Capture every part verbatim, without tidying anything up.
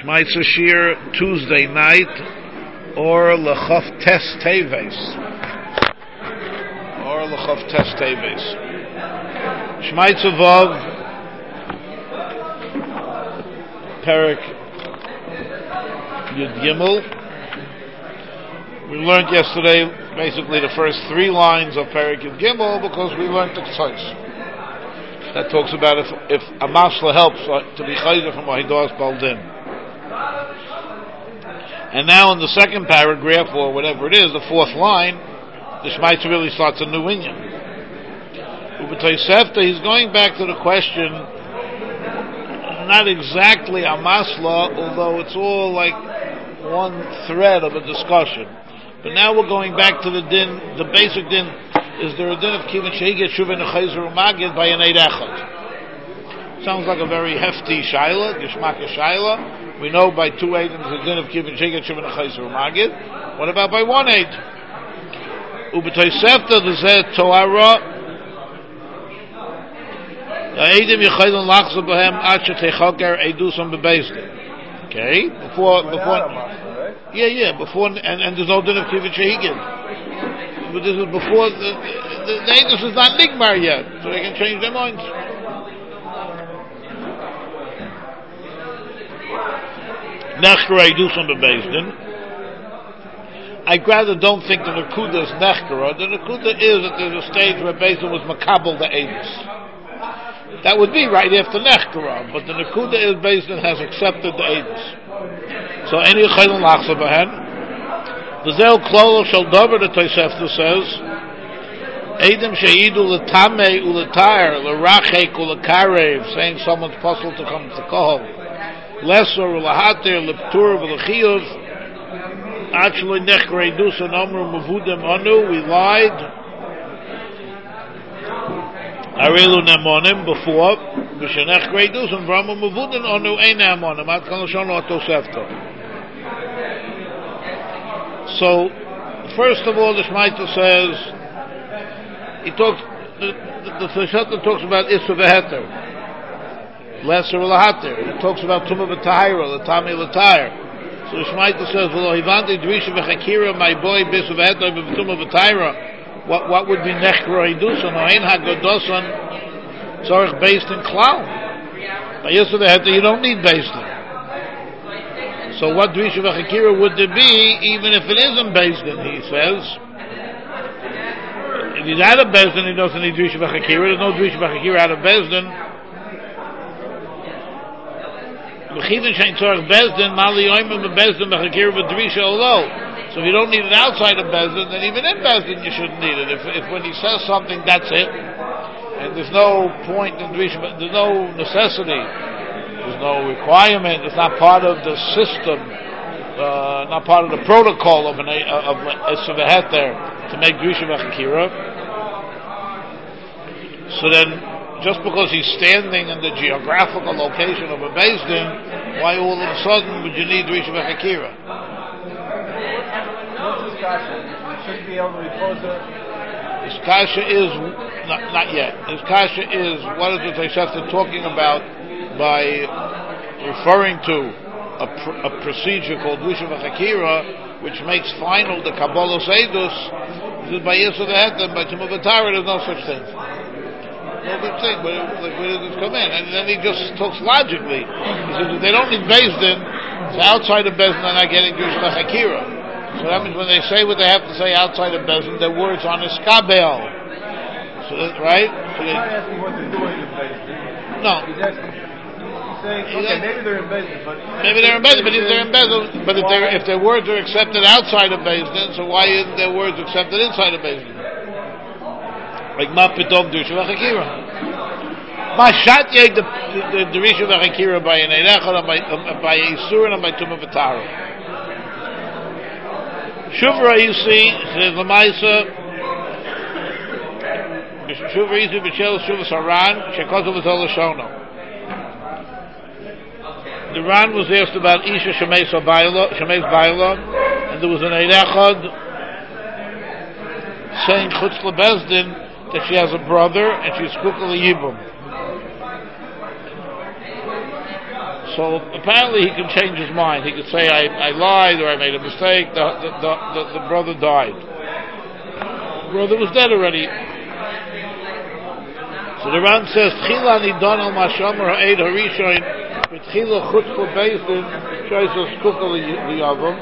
Shmaitzer Shir, Tuesday night, or Lechof Tes Teves. Or Lechof Tes Teves. Shmaitzer Vav, Perek Yud Gimel. We learned yesterday basically the first three lines of Perek Yud Gimel because we learned the Ktsos. That talks about if, if a masla helps to be chayzer from a hidos baldin. And now in the second paragraph, or whatever it is, the fourth line, the Shmaitzer really starts a new inyan. Ubetoisefta, he's going back to the question, not exactly a masla, although it's all like one thread of a discussion. But now we're going back to the din, the basic din. Is there a din of kivin shehiget shuvin chayzer umagid by an eid echad? Sounds like a very hefty shaila, geshmaka shaila. We know by two eidim is a din of kivin shehiget shuvin chayzer umagid. What about by one eid? Ubetoisefta the zeh toara eidim yichayden lachzu behem ad shetechaker edusam bebezdin. Okay, before before yeah yeah before and, and there's no din of kivin shehiget. But this is before the the, the Eidos is not nigmar yet, so they can change their minds. Nechkara Eidusam bebezdin. I rather don't think the Nakuda is Nechkara. The Nakuda is that there's a stage where Bezdin was makabel the Eidos. That would be right after Nechkara, but the Nakuda is Bezdin has accepted the Eidos. So any Chaylan Lachsa Bahen. The Zel Klolo Shel Dover, the Tosefta says, Eidim Sheidu L'Tamei U'L'Tair L'Rachek U'L'Karev, saying someone's puzzled to come to Kohol, Lesor U'Lahatir L'Ptur V'L'Chiyuv, actually Nechkar Eidus and Omru Mavudem Anu, we lied, Arelu Nemonim before, V'Shenechkar Eidus and Vramu Mavudem Anu Ein Nemonim, At Kanoshonu Atosefta. So, first of all, the Shmaitzer says, he talks, the the, the Shmaitzer talks about Isra v'Heter, Lesser v'Lahater. It talks about Tumah v'Tahira, L'Tami L'Tahir. So the Shmaitzer says, V'lo hivanti drisha v'Chakira, my boy, Isra v'Heter, v'Tumah v'Tahira. What what would be Nechkara Eidusan, or Ein HaGodosan, Tzorich based in Klau. By Isra v'Heter, you don't need based in. So what Drisha v'Chakira would there be, even if it isn't Bezdin, he says. If he's out of Bezdin, he doesn't need Drisha v'Chakira. There's no Drisha v'Chakira out of Bezdin. V'chivin shein tzorach Bezdin, mali yoimim v'Bezdin v'Chakira v'Drisha olo. So if you don't need it outside of Bezdin, then even in Bezdin you shouldn't need it. If, if when he says something, that's it. And there's no point in Drisha, there's no necessity. There's no requirement. It's not part of the system, uh, not part of the protocol of an of Isra v'Heter to make Drisha v'Chakira. So then, just because he's standing in the geographical location of a Bezdin, why all of a sudden would you need Drisha v'Chakira? Should be able to repose it. His kasha is not, not yet. His kasha is what is the Tosefta talking about by referring to a, pr- a procedure called Drisha v'Chakira, which makes final the Kabbalah Seidus. This is by Isra v'Heter, by Tumah v'Tahira, there's no such thing. No such thing. Where, like, where does this come in? And then he just talks logically. He says if they don't need Bezdin, it's outside of Bezdin, they're not getting Drisha v'Chakira. So that means when they say what they have to say outside of Bezdin, their words on Iskabel. So that, right? So He's not asking what they're doing in Bezdin. No. He's asking. Saying, okay, maybe they're in Bezdin, but maybe they're in Bezdin, but if they're in Bezdin, but if, if their words are accepted outside of Bezdin, so why isn't their words accepted inside of Bezdin? Like Ma Pidom Drisha v'Chakira. Ma Shatye the Drisha v'Chakira by an Eirechad, by Yisur, and by Tumah v'Tahira. Shuvra, you see, says Lamaisa, Shuvra Yisur B'Shel Shuvra Saran, Shekozu V'Tol Lashono. The Ran was asked about Isha Shemeis Baila, and there was an Eirechad saying Chutz LeBezdin that she has a brother and she's Kukal Yibum. So apparently he can change his mind. He could say, I, I lied or I made a mistake. The, the, the, the, the brother died. The brother was dead already. So the Ran says, Tchila nidon al mashamar ha'ed harishon v'tchila chutz l'beis din choices kukal liyavam.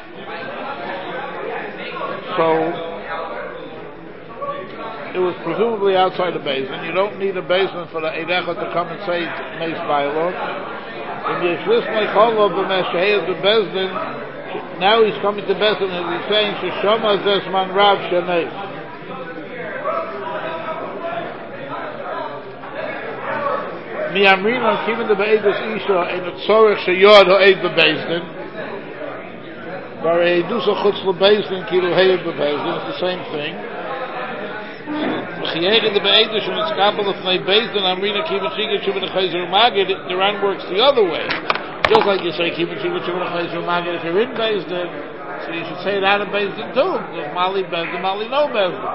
So it was presumably outside the basin. You don't need a basement for the Eidecha to come and say Meis Bailon. When you exist like Holov b'meshehei the Bezdin, now he's coming to Bezdin and he's saying Sheshama Zes Man Rav Shemei. Mi Amrin on Kivin the Be'edus Isha in the Tzorech Sheyod Ho'ed b'Bezdin. Bar Eidus Chutz l'Bezdin Kilu He'ed b'Bezdin. It's the same thing. The Ran works the other way. Just like you say, if you're in Bezdin, so you should say it out of Bezdin too. Because Mali Bezdin, Mali no Bezdin.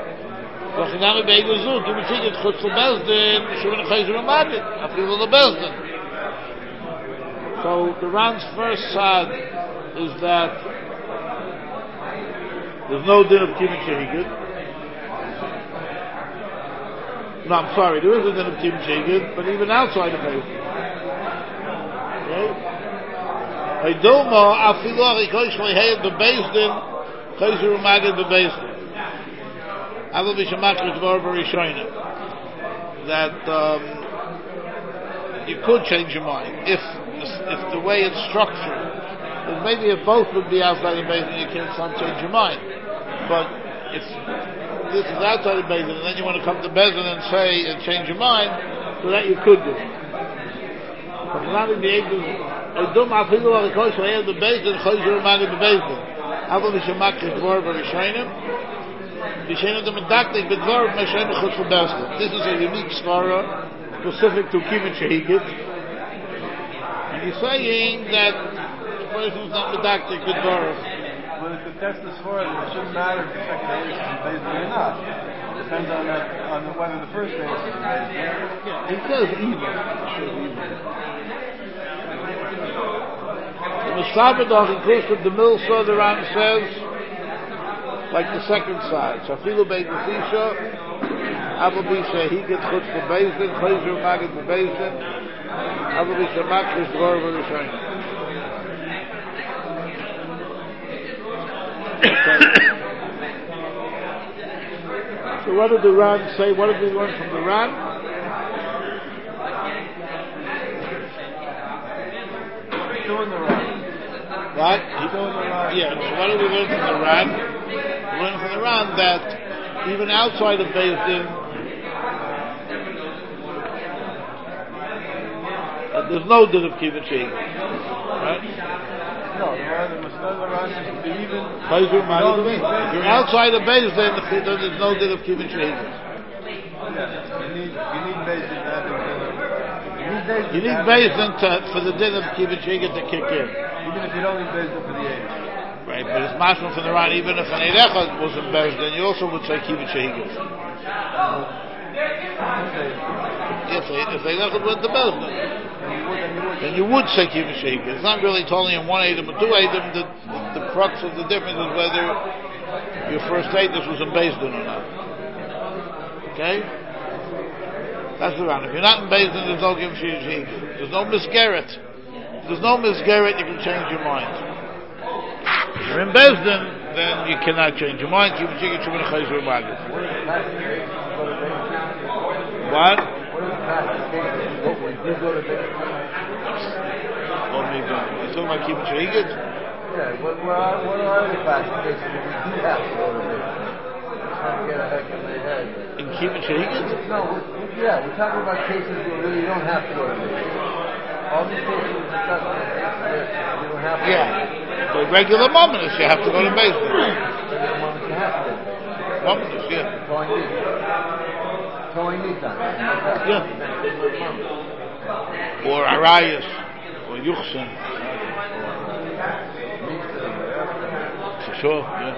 So the Ran's first side is that there's no din of Kibbutz Shehigid. No, I'm sorry, there is a din of Kim Shegid, but even outside of Bezdin. Okay? Eidoma, Afiloch, Ikoish, Leheyev, the Bezdin, Chayzer Umagid, the Bezdin. Avol Bishamakr, Dvar, Barishoina. That, um, you could change your mind, if, if the way it's structured, because maybe if both would be outside of Bezdin, you can't some change your mind. But, if this is outside of Bezdin, and then you want to come to Bezdin and say and change your mind, so that you could do. But not in the ages, I don't have to go to the Bezdin, Chayzer Umagid the Bezdin. Avol Bishamakr, Dvar, Barishoina. Bishaina the Medaktik, B'Dvar, Meshem, Chutz Bezdin. This is a unique svara, specific to Kibbutz Shehigid. And he's saying that the person is not Medaktik, B'Dvar. But if the test is for it, it shouldn't matter if the second basis is Bezdin or not. It depends on that, on the, whether the first basis is Bezdin. Yeah, he says even. The Mishabedach in Kushab, the Milsa, the Ran says, like the second side. Shafilu Beis Isha, Avol Bisha, he gets Chutz for Bezdin, Chayzer Magid for Bezdin, Avol Bisha Makrish Dvar Barishoina. So what did the Ran say? What did we learn from the Ran? Doing the Ran. What? Doing the Ran. Yeah, so what did we learn from the Ran? We learned from the Ran that even outside of Bezdin, that there's no din of Kibbutz Shehigid. Right? No, the Ran, the Ran is to be even. If you're outside of Bezdin, there's no din of Kibbutz Shehigid. Yeah, you need you need Bezdin to have a din of. You need Bezdin. You need Bezdin for the din of Kibbutz Shehigid to kick in. Even if you don't need Bezdin for the age. Right, but it's mashma from the Ran. Even if an Eidecha was in Bezdin, you also would say Kibbutz Shehigid. Yes, if Eidecha went to Bezdin. Then you would say Kibbutz Shehigid. It's not really totally in one Eidim or two Eidim. The, the, the crux of the difference is whether your first Eidim was in Bezdin or not. Okay? That's the Ran. If you're not in Bezdin, there's no Kibbutz Shehigid. There's no Misgeret. If there's no Misgeret, you can change your mind. If you're in Bezdin, then you cannot change your mind. Kibbutz Shehigid should be a Chayzer Magid. What? What do you mean? You're talking about Kibbutz Shehigid? Yeah, what, what, are, what are the classifications if you do have to go to Bezdin? Trying to get a heck in my head. In Kibbutz Shehigid? No, we're, yeah, we're talking about cases where really you don't have to go to Bezdin. All these cases we're discussing, you don't have to. Yeah, the regular Mominus, you have to go to Bezdin. Regular Mominus, you have to go to Bezdin. Mominus, yeah. Towing these. Towing these on. Yeah. Or Arayas, or Yuchsin. For sure, yeah.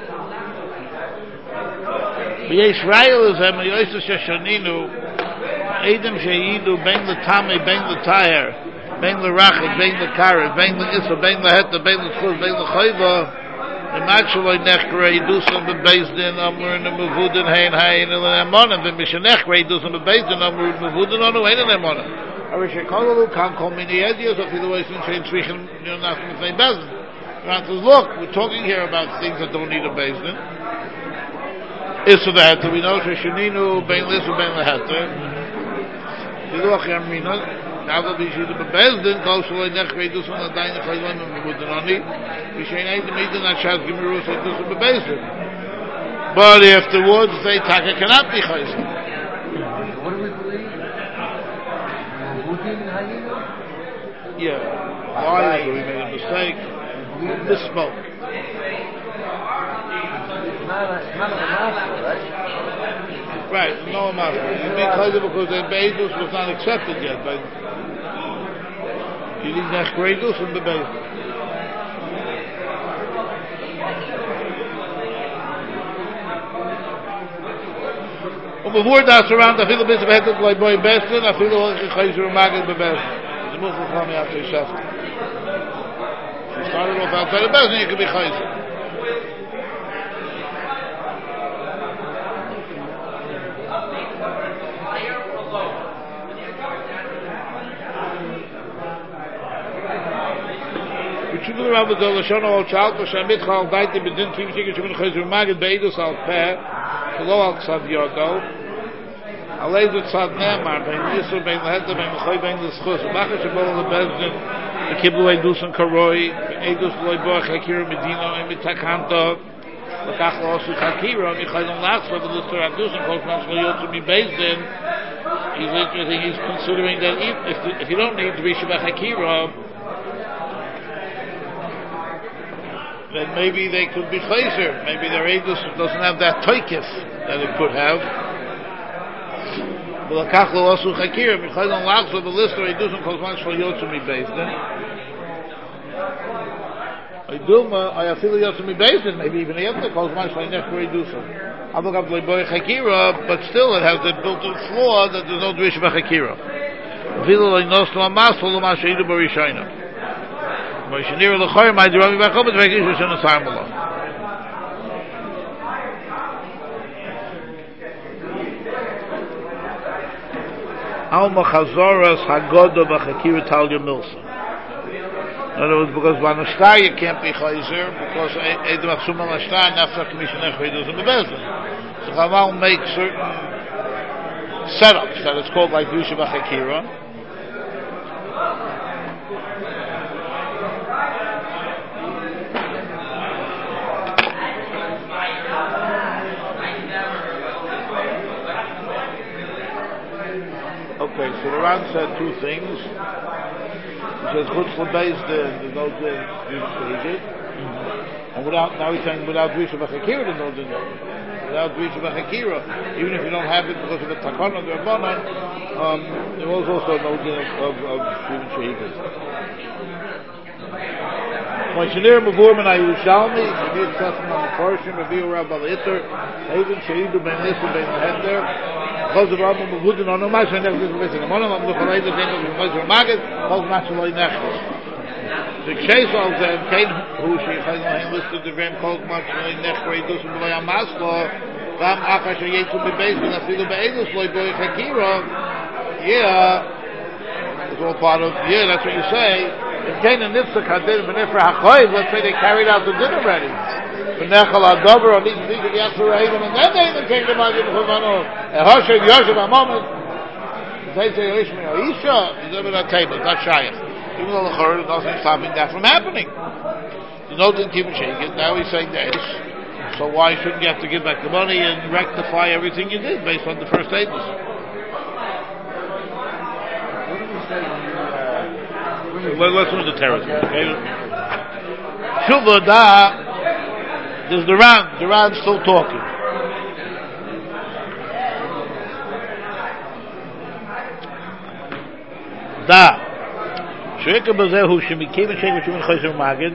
V'yesh Rayel is em Yosef Sheshoninu Edom sheyidu ben the tame ben the tire ben the rachik ben the karet ben the issa ben the heta ben the schuz ben the chayva. The matchaloi nechkere yidusam bebezdin amur in the mevudin hein hein in the emonim. The mishnechkere yidusam bebezdin amur in the mevudin anu hein in the emonim. Arish yekolalu kan kol mini edios of the way since shein tzrichen you know nothing to say bezdin. Right, look, we're talking here about things that don't need a bezdin. Issa the heta we know sheshininu ben lisu ben leheta. Diluach yamina. Now that we see the bezdin koshaloi nechkere yidusam adayin chayvon in the mevudin anu. But if the words say taka cannot be chayzer. What do we believe? Yeah. Why? We made a mistake. We misspoke. It's not a, it's not a master, right? Right, no master. You mean chayzer because the bezdus was not accepted yet. But you need nechkreidus and the bezdus. Before that's around, I feel a bit of a head like boy bestin, I feel like a chayzer magid bebestin. The move will come after he shafted. If you started off outside of bestin, you could be chayzer. We should go around with the Lashon al Chal, Hashem mitchal daiti bedin kim shikir shikir chayzer magid beidus al peh, Lo al tzad yodo, alei du tzad nemar, bein yisur, bein leheta, bein lechoy, bein l'schus, bacha shebol lebezdin, the kiblu eidus and karoi, eidus loy boach hakira medino, and mitakanto, l'kach lo osu hakira, michai don lachsla, but the star adus and kol shman shlo yotzu mi bezdin, he's interesting, he's considering that if, if, if you don't need to be shabach hakira, then maybe they could be chayzer. Maybe their edus doesn't have that toikif that it could have. But l'kach lo osu chakir, michai don lachzo b'lister edus and kolzman shlo yotzu mi bezdin. Iduma, I feel yotzu mi bezdin, maybe even yotzu kolzman shlo nechkor edus. Avogab lo boy chakira, but still it has that built-in flaw that there's no drish b'chakira. Vilo lo nos lo amas lo ma sheidu b'rishayna. Okay, so the in other words, because by Nashtar you can't be chayzer, because Edom Achsum al-Nashtar, and after Commission Echre doesn't be bezdin. So Chaval make certain setups that it's called like Dusha B'Chakira. Okay, so the Ran said two things. He says, Chutz l'beis there's no din Shehigit. And without, now he's saying, without Drisha B'Chakira, there's no din. Without Drisha B'Chakira, even if you don't have it because of a Takon of the Rabbanon, um, there was also no din of, of, of Shehigit. When Shanir Mavurman Ayushalmi, Shanir Tzasman on the portion, Rabbi Rav Bal-Itter, Haven Shehidu Ben Nisu Ben Hender, Because the Rabbi Mavudin on the Mash, and everything is missing. One of them, the Chalei, the name of the Moshe Magid, calls Mashaloi Nechus. The Kshes of them, Kain, who she has listed the Ram calls Mashaloi Nechus, Reidus, and Beloy Amaslo, Ram Akash, Yetu Bebeis, and Afilu Be'edus, Loi Boy Chakira. Yeah, it's all part of, yeah, that's what you say. In Kain and Nifsa Kadir, Benefra HaChoiv, let's say they carried out the din already. Benechal Adover, or Nidin Dik, Yasser Haven, and then they even came to Magid Chuvano. And Hoshev Yoshev HaMomet, they say, Ishmael, or Isha, is over that table, it's not Shayach. Even though the Chorah doesn't stop that from happening. You know, didn't keep it shaking, now he's saying this. So why shouldn't you have to give back the money and rectify everything you did based on the first tables? What do we say when you, uh, when you Well, let's move the terrace. Okay? Shuvah da, there's the Ran, the Ran's still talking. Da, Shreika Bazehu Shemikim and Sheikh Shumin Chayzer Magid.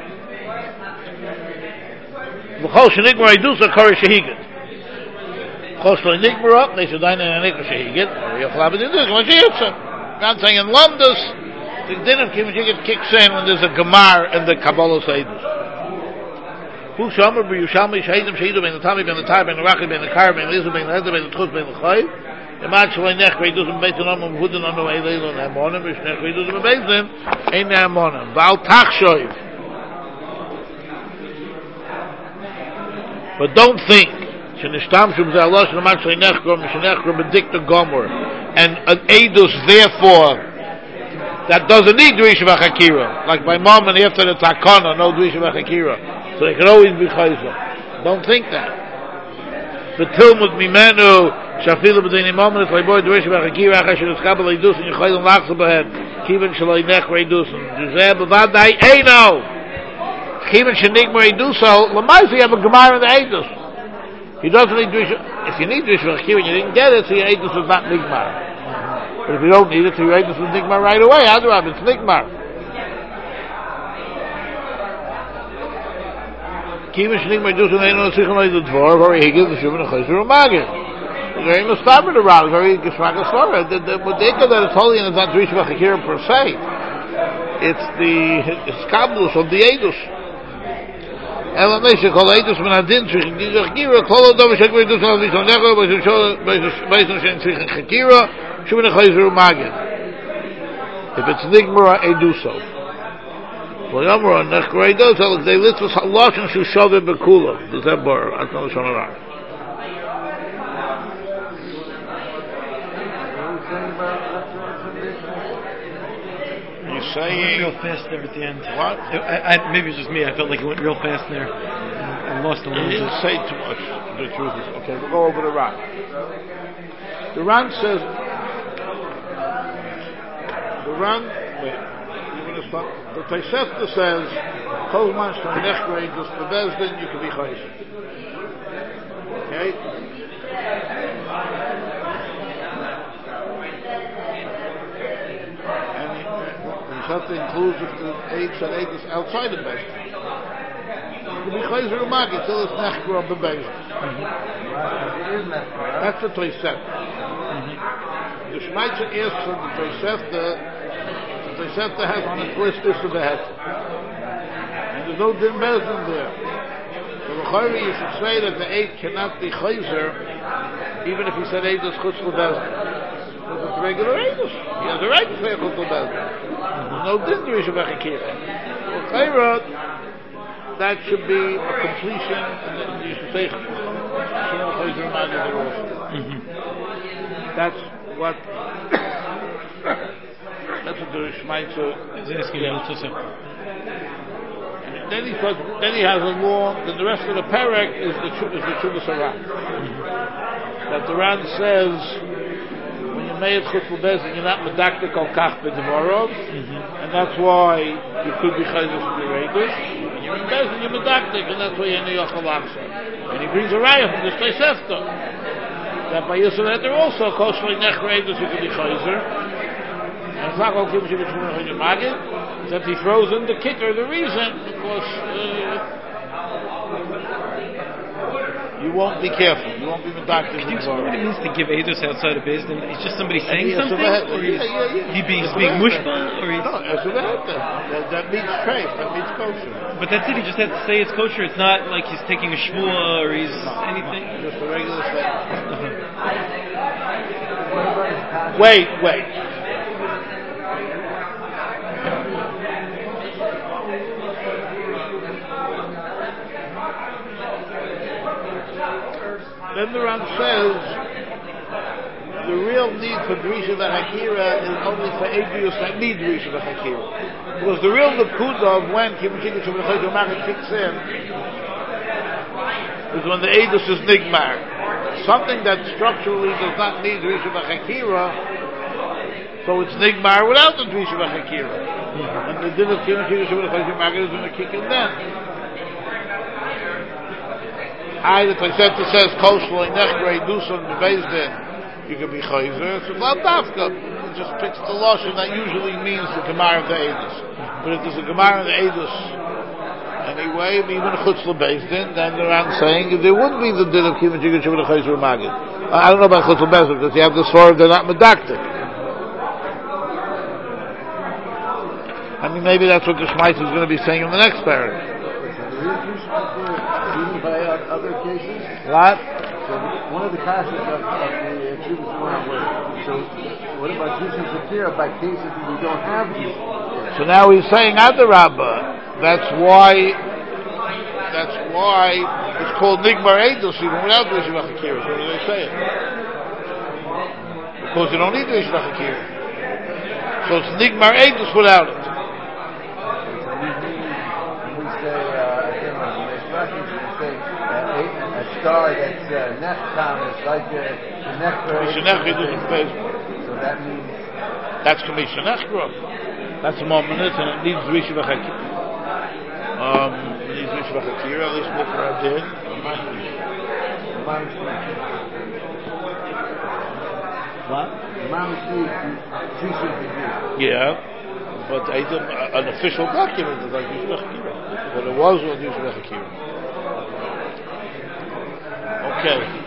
V'chol Shenik Maraydus Akari Shehigit. Kosher Nigmara, they should dine in a Nikra Shehigit, or Yochlab in this, when she hits him. God saying in Londus, the din of Kim Shehigit kicks in when there's a Gemar in the Kabbalah Seidus. Who Shomer, B'Yushalmi, Shehidim, Shehidim, Ben the Tami, Ben the Tar, Ben the Rachid, Ben the Kar, Ben the Lizu, Ben the Heder, Ben the Tchus, Ben the Choy, the man Shalai Nech, Reidus, Ben Beitin, Om, Hudin, On, Eileil, On, Hamonim, Vishnech, Reidus, Ben Beitin, Ein Hamonim, Val Tachshoiv. But don't think, Shenishtamshum Zalosh, the man Shalai Nech, Mishnech, Benedicta Gomer, and an Eidus, therefore, that doesn't need Drisha V'Chakira. Like my mom and after the Takana, no Drisha V'Chakira. So they can always be Chayzer. Don't think that. The Tilmud Mimenu, Shafilu B'dini Momen, it's like boy Drisha V'Chakira, Achashir Etzkabel Eidus, and Yechoyel Lachsa B'hem, Kivin Shalai Nech Reidus, and Juzeh B'vadai Eino. Kivin Shanigma Eiduso, Lamais, you have a Gemara in the Eidus. He doesn't need Drisha. If you need Drisha V'Chakira and you didn't get it, so your Eidus is not Nigmar. But if you don't need it, so your Eidus is Nigmar right away. Adrab, it's Nigmar. Kiva Nigmar Eiduso Neino Sichon Eidu Dvor, very Higel, the Shuvin Chayzer Umagir. There ain't no stop in the round, very Geshmak Asora. The Bodeka that it's holy and it's not Drisha V'Chakira per se. It's the Skabulus of the Eidus. Ela Nesha Kol Eidus Min Adin Tzrichin Chakira, Kol Odom Shekwa Eidus Al Vishon Necho, Beison Shen Tzrichin Chakira, Shuvin Chayzer Umagir. If it's Nigmar Eiduso. Well, Yomar Nech Reidos, they list was Lashon Shushavim Bekula. Does that bar? I don't know Shon Arar. He's saying it went real fast there at the end. What? I, I, maybe it was just me. I felt like it went real fast there. I lost a little bit. He didn't say too much. The truth is, okay, we'll go over the Ran. The Ran says, the Ran, wait, you're going to stop. The Tosefta says, Kolman Shon Nechgrei, just the Bezdin, you can be Chayzer. Okay? You have to include if the age and age is outside the Bezdin. You can be Chayzer Umagi till it's Nechgrei of the Bezdin. That's the Tosefta. The Shmaitzer asks from the Tosefta, the Tosefta has on its list this of the head. And there's no Din Bezdin there. So L'chayri, you should say that the eight cannot be Chayzer, even if he said eight is Chutz L'Bezdin. Because it's regular Eidus. He has a right to say Chutz L'Bezdin. There's no Din Drisha V'Chakira. L'chayri, that should be a completion, and then you should say Chayzer Umagi there also. That's what that's what the Shmaitzer is asking you to say. Then he thought, then he has a long. Then the rest of the parak is the is the Chuvas Ran. That the Ran says when you made Chutz L'Bezdin, you're not medaktik al kach b'devorov, and that's why you could be chayzer from the Reidus. When you're in Bezdin, you're medaktik, and that's why you're in the Yochel Aksa. And he brings a raya from the Tosefta that by Yisrael Heter also kosher Nech Reidus you could be chayzer. And it's not going to give you the Shuvin Magid, that he throws in the kicker, the reason, because uh, you won't be careful. You won't be medaktik. Can you explain what it means to give Eidos outside of Bezdin? It's just somebody saying yeah, something? So or yeah, yeah, yeah. He being, he's being mushbal? Or he's... No, that, that means treif, that means kosher. But that's it, he just has to say it's kosher. It's not like he's taking a shmua or he's no, anything. No, just a regular statement. Wait, wait. Then the Ran says the real need for Drisha V'Chakira is only for Eidius that need Drisha V'Chakira. Because the real Nakuda of when Kibbutz Shuvin Chayzer Umagir kicks in is when the Eidius is Nigmar. Something that structurally does not need Drisha V'Chakira, so it's Nigmar without the Drisha V'Chakira. Mm-hmm. And the din of Kibbutz Shuvin Chayzer Umagir is going to kick in then. I, the Tosefta says, Kosher Nechgrei Duson Bezdin, you can be Chayzer. So not Dafka. It just picks the Lashon that usually means the Gemara of the Eidus. But if there's a Gemara of the Eidus Anyway, even a chutz lebezdin, then they're around saying there would be the din of kivin chicken shuvah l'chayzer magid. I don't know about chutz lebezdin because you have the sword they're not medactic. I mean, maybe that's what the Shmais is going to be saying in the next paragraph. Even by other cases. What? So one of the causes of, of the Chuvas was, so what about Jusha Zakira by cases that we don't have Jusha? So now he's saying Adarabba. That's why that's why it's called Nigmar Eidos even without Jusha Zakira. So what do they say it? Because you don't need Jusha Zakira. So it's Nigmar Eidos without it. When we say, uh, I think when we say uh, a star that's uh, Nechtam is like a Nechra. So that means that's Kamisha Nechra. That's a moment and it needs Risha V'Chakir. Um, it needs Risha V'Chakir, at least look for Adin. What? Yeah. But uh, an official document is like Risha V'Chakir. But it was on Risha V'Chakir. Okay.